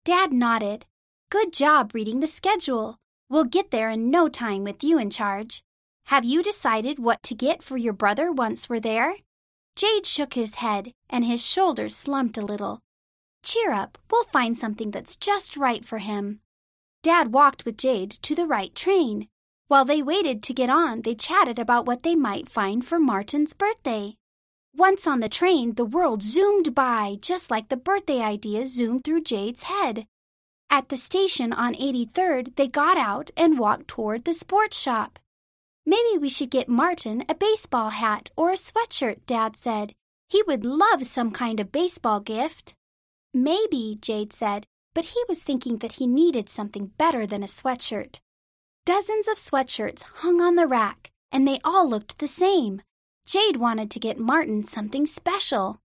Dad nodded. Good job reading the schedule. We'll get there in no time with you in charge. Have you decided what to get for your brother once we're there? Jade shook his head, and his shoulders slumped a little. Cheer up, we'll find something that's just right for him. Dad walked with Jade to the right train. While they waited to get on, they chatted about what they might find for Martin's birthday. Once on the train, the world zoomed by, just like the birthday idea zoomed through Jade's head. At the station on 83rd, they got out and walked toward the sports shop. Maybe we should get Martin a baseball hat or a sweatshirt, Dad said. He would love some kind of baseball gift. Maybe, Jade said, but he was thinking that he needed something better than a sweatshirt. Dozens of sweatshirts hung on the rack, and they all looked the same. Jade wanted to get Martin something special.